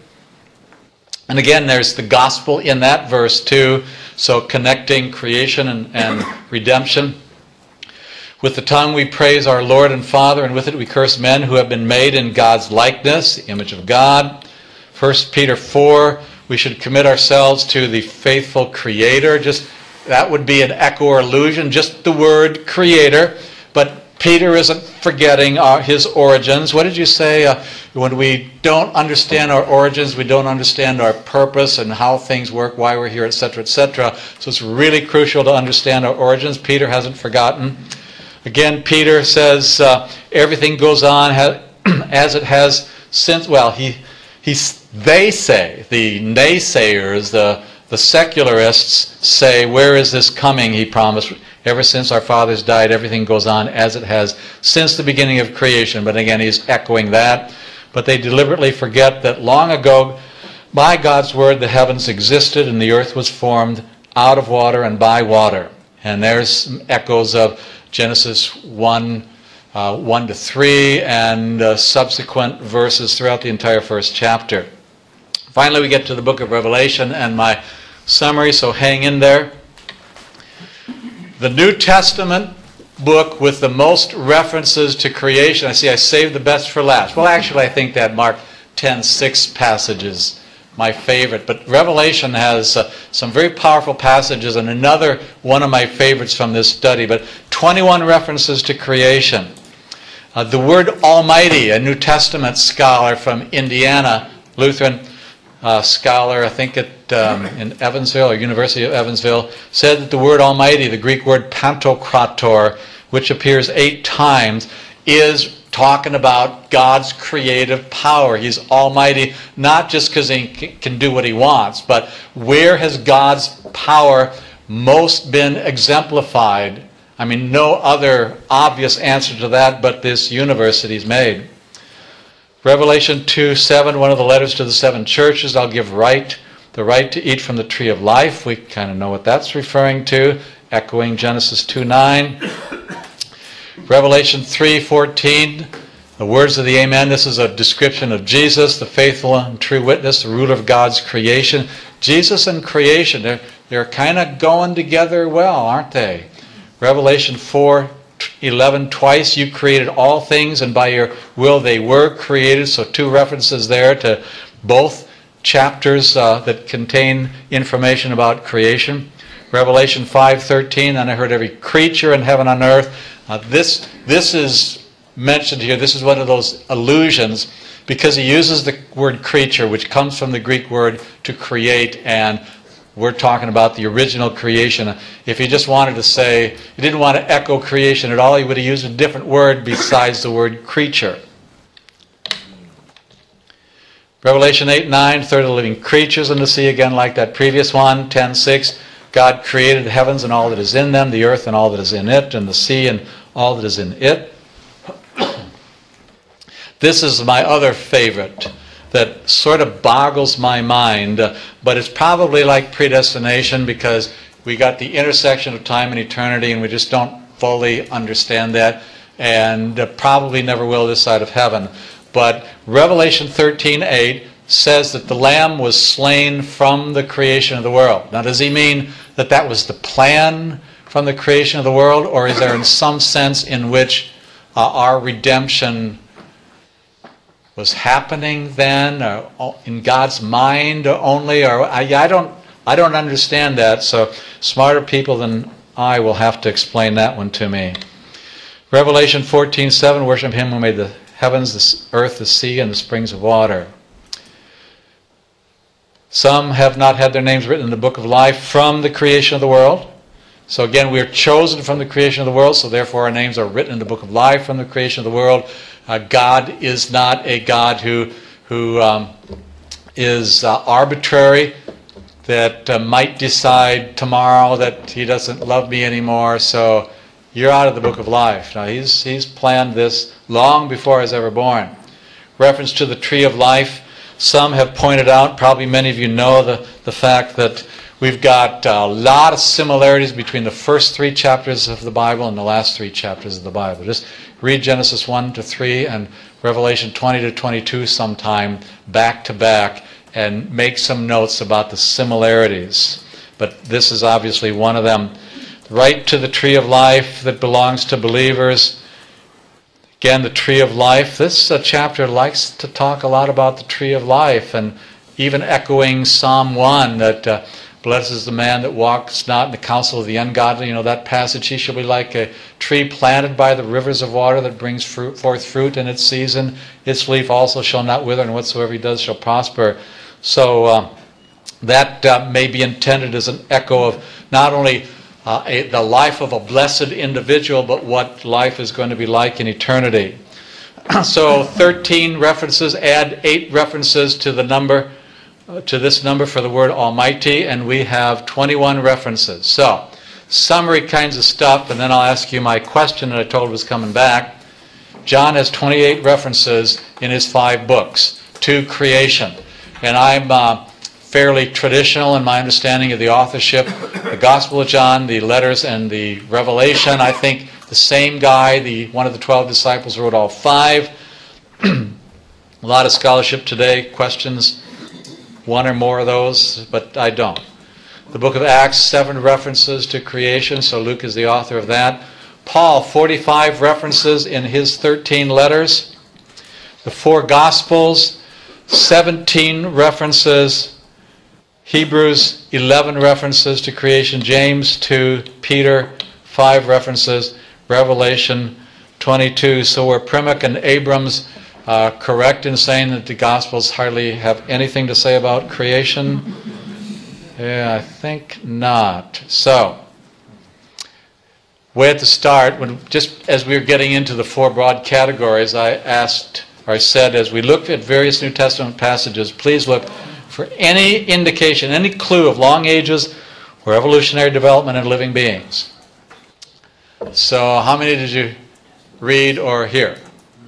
Speaker 2: And again, there's the gospel in that verse too, so connecting creation and, and redemption. With the tongue we praise our Lord and Father, and with it we curse men who have been made in God's likeness, the image of God. First Peter four, we should commit ourselves to the faithful Creator. Just that would be an echo or allusion, just the word Creator. But Peter isn't forgetting our, his origins. What did you say? Uh, when we don't understand our origins, we don't understand our purpose and how things work, why we're here, et cetera, et cetera. So it's really crucial to understand our origins. Peter hasn't forgotten. Again, Peter says uh, everything goes on as it has since. Well, he, he, they say, the naysayers, the, the secularists say, where is this coming, he promised. Ever since our fathers died, everything goes on as it has since the beginning of creation. But again, he's echoing that. But they deliberately forget that long ago, by God's word, the heavens existed and the earth was formed out of water and by water. And there's some echoes of Genesis one, uh, one to three and uh, subsequent verses throughout the entire first chapter. Finally, we get to the book of Revelation and my summary, so hang in there. The New Testament book with the most references to creation. I see I saved the best for last. Well, actually, I think that Mark ten six passage is my favorite. But Revelation has uh, some very powerful passages, and another one of my favorites from this study. But twenty-one references to creation. Uh, the word Almighty, a New Testament scholar from Indiana, Lutheran uh, scholar, I think at um, in Evansville, or University of Evansville, said that the word Almighty, the Greek word Pantokrator, which appears eight times, is talking about God's creative power. He's almighty, not just because he can do what he wants, but where has God's power most been exemplified? I mean, no other obvious answer to that but this universe that he's made. Revelation two seven, one of the letters to the seven churches, I'll give right, the right to eat from the tree of life. We kind of know what that's referring to, echoing Genesis two nine. Revelation three fourteen, the words of the Amen. This is a description of Jesus, the faithful and true witness, the ruler of God's creation. Jesus and creation, they're, they're kind of going together well, aren't they? Revelation four eleven, twice you created all things, and by your will they were created. So two references there to both chapters uh, that contain information about creation. Revelation five thirteen, and I heard every creature in heaven and earth. Uh, this, this is mentioned here. This is one of those allusions because he uses the word creature, which comes from the Greek word to create, and we're talking about the original creation. If he just wanted to say, he didn't want to echo creation at all, he would have used a different word besides the word creature. Revelation eight nine, third of the living creatures in the sea, again like that previous one. ten six, God created the heavens and all that is in them, the earth and all that is in it, and the sea and all that is in it. This is my other favorite that sort of boggles my mind, uh, but it's probably like predestination because we got the intersection of time and eternity and we just don't fully understand that, and uh, probably never will this side of heaven. But Revelation thirteen eight says that the Lamb was slain from the creation of the world. Now, does he mean that that was the plan from the creation of the world, or is there in some sense in which uh, our redemption was happening then, or in God's mind only? Or I, I don't, I don't understand that. So smarter people than I will have to explain that one to me. Revelation fourteen seven, worship him who made the heavens, the earth, the sea, and the springs of water. Some have not had their names written in the book of life from the creation of the world. So again, we are chosen from the creation of the world, so therefore our names are written in the book of life from the creation of the world. Uh, God is not a God who, who um, is uh, arbitrary, that uh, might decide tomorrow that he doesn't love me anymore, so you're out of the book of life. Now, he's, he's planned this long before I was ever born. Reference to the tree of life. Some have pointed out, probably many of you know, the, the fact that we've got a lot of similarities between the first three chapters of the Bible and the last three chapters of the Bible. Just read Genesis one to three and Revelation twenty to twenty-two sometime back to back and make some notes about the similarities. But this is obviously one of them. Right to the tree of life that belongs to believers. Again, the tree of life. This uh, chapter likes to talk a lot about the tree of life, and even echoing Psalm one that uh, blessed is the man that walks not in the counsel of the ungodly. You know that passage, he shall be like a tree planted by the rivers of water that brings fruit, forth fruit in its season. Its leaf also shall not wither, and whatsoever he does shall prosper. So uh, that uh, may be intended as an echo of not only Uh, a, the life of a blessed individual, but what life is going to be like in eternity. So thirteen references, add eight references to the number, uh, to this number for the word Almighty, and we have twenty-one references. So summary kinds of stuff, and then I'll ask you my question that I told was coming back. John has twenty-eight references in his five books to creation. And I'm uh, fairly traditional in my understanding of the authorship. The Gospel of John, the letters, and the Revelation. I think the same guy, the one of the twelve disciples, wrote all five. A lot of scholarship today questions one or more of those, but I don't. The book of Acts, seven references to creation, so Luke is the author of that. Paul, forty-five references in his thirteen letters. The four Gospels, seventeen references. Hebrews, eleven references to creation. James, two. Peter, five references. Revelation, twenty-two. So were Primick and Abrams uh, correct in saying that the Gospels hardly have anything to say about creation? Yeah, I think not. So, way at the start, when just as we were getting into the four broad categories, I asked, or I said, as we looked at various New Testament passages, please look for any indication, any clue of long ages or evolutionary development in living beings. So, how many did you read or hear?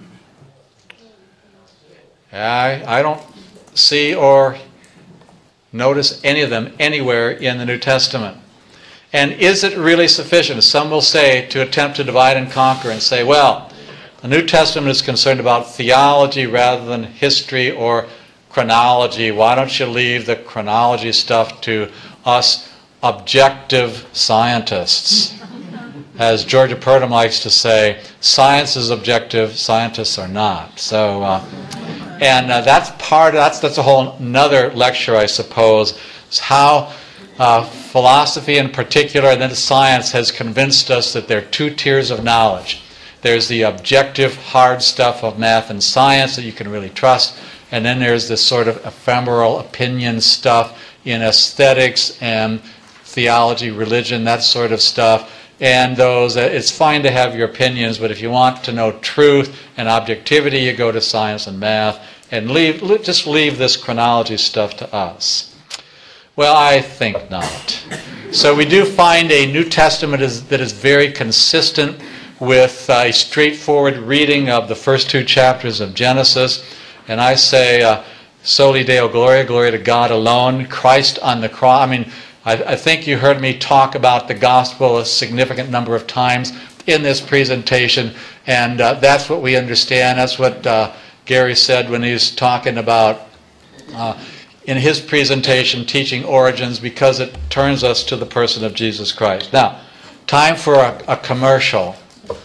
Speaker 2: I, I don't see or notice any of them anywhere in the New Testament. And is it really sufficient, some will say, to attempt to divide and conquer and say, well, the New Testament is concerned about theology rather than history or chronology. Why don't you leave the chronology stuff to us objective scientists? As Georgia Purdom likes to say, science is objective, scientists are not. So, uh, and uh, that's part. That's that's a whole another lecture, I suppose. Is how uh, philosophy, in particular, and then science, has convinced us that there are two tiers of knowledge. There's the objective, hard stuff of math and science that you can really trust, and then there's this sort of ephemeral opinion stuff in aesthetics and theology, religion, that sort of stuff. And those, it's fine to have your opinions, but if you want to know truth and objectivity, you go to science and math, and leave, just leave this chronology stuff to us. Well, I think not. So we do find a New Testament is, that is very consistent with a straightforward reading of the first two chapters of Genesis. And I say, uh, Soli Deo Gloria, glory to God alone, Christ on the cross. I mean, I think you heard me talk about the gospel a significant number of times in this presentation, and uh, that's what we understand. That's what uh, Gary said when he was talking about, uh, in his presentation, teaching origins, because it turns us to the person of Jesus Christ. Now, time for a, a commercial.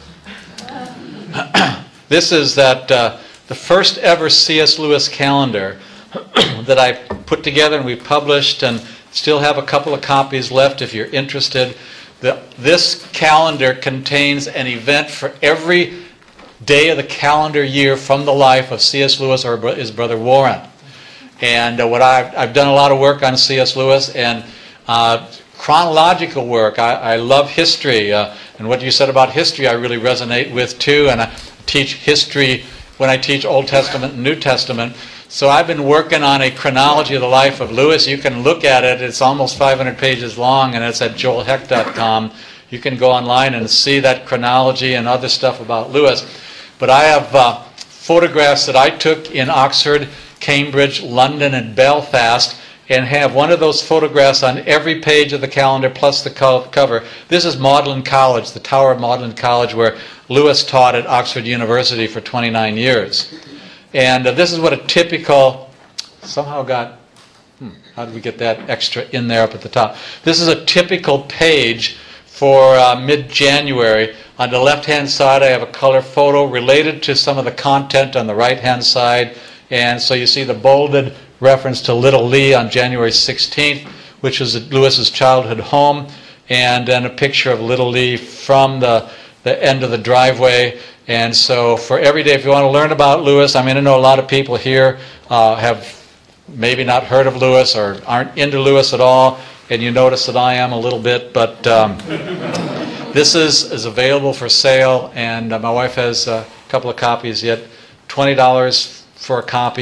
Speaker 2: This is that uh, the first ever C S Lewis calendar that I put together and we published, and still have a couple of copies left if you're interested. The, this calendar contains an event for every day of the calendar year from the life of C S Lewis or his brother Warren. And uh, what I've, I've done a lot of work on C S Lewis and uh, chronological work. I, I love history, uh, and what you said about history I really resonate with too, and I teach history when I teach Old Testament and New Testament. So I've been working on a chronology of the life of Lewis. You can look at it. It's almost five hundred pages long, and it's at joel heck dot com. You can go online and see that chronology and other stuff about Lewis. But I have uh, photographs that I took in Oxford, Cambridge, London, and Belfast, and have one of those photographs on every page of the calendar plus the co- cover. This is Magdalen College, the Tower of Magdalen College, where Lewis taught at Oxford University for twenty-nine years. And uh, this is what a typical, somehow got, hmm, how did we get that extra in there up at the top? This is a typical page for uh, mid-January. On the left-hand side, I have a color photo related to some of the content on the right-hand side. And so you see the bolded reference to Little Lee on January sixteenth, which was Lewis's childhood home, and then a picture of Little Lee from the, the end of the driveway. And so for every day, if you want to learn about Lewis, I mean, I know a lot of people here uh, have maybe not heard of Lewis or aren't into Lewis at all, and you notice that I am a little bit, but um, this is, is available for sale, and uh, my wife has a couple of copies yet, twenty dollars for a copy,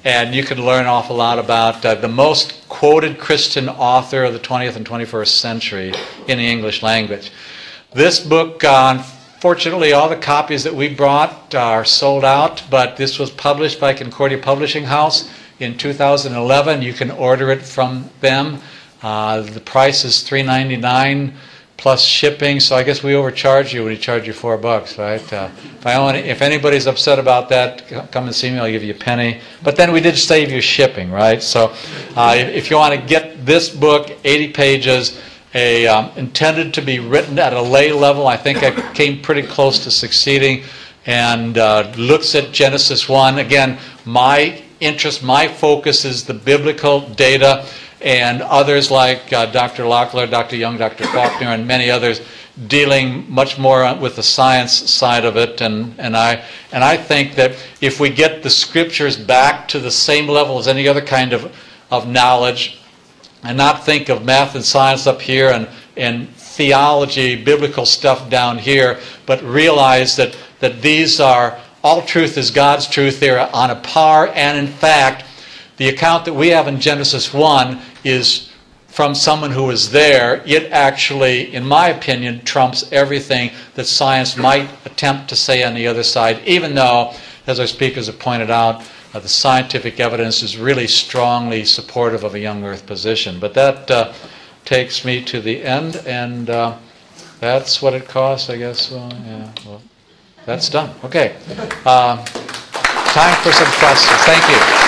Speaker 2: and you can learn an awful lot about uh, the most quoted Christian author of the twentieth and twenty-first century in the English language. This book, uh, unfortunately, all the copies that we brought are sold out, but this was published by Concordia Publishing House in two thousand eleven. You can order it from them. Uh, the price is three ninety-nine plus shipping, so I guess we overcharge you when we charge you four bucks, right? Uh, if, I only, if anybody's upset about that, come and see me, I'll give you a penny. But then we did save you shipping, right? So uh, if you want to get this book, eighty pages, a, um, intended to be written at a lay level, I think I came pretty close to succeeding, and uh, looks at Genesis one. Again, my interest, my focus is the biblical data, and others like uh, Doctor Locklear, Doctor Young, Doctor Faulkner, and many others dealing much more with the science side of it. And, and, I, and I think that if we get the scriptures back to the same level as any other kind of, of knowledge, and not think of math and science up here and, and theology, biblical stuff down here, but realize that, that these are, all truth is God's truth. They're on a par, and in fact, the account that we have in Genesis one is from someone who was there. It actually, in my opinion, trumps everything that science might attempt to say on the other side, even though, as our speakers have pointed out, uh, the scientific evidence is really strongly supportive of a young Earth position. But that uh, takes me to the end, and uh, that's what it costs, I guess. Uh, yeah, well, that's done. Okay. Uh, time for some questions. Thank you.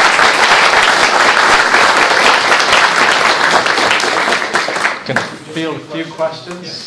Speaker 2: Can field a few questions.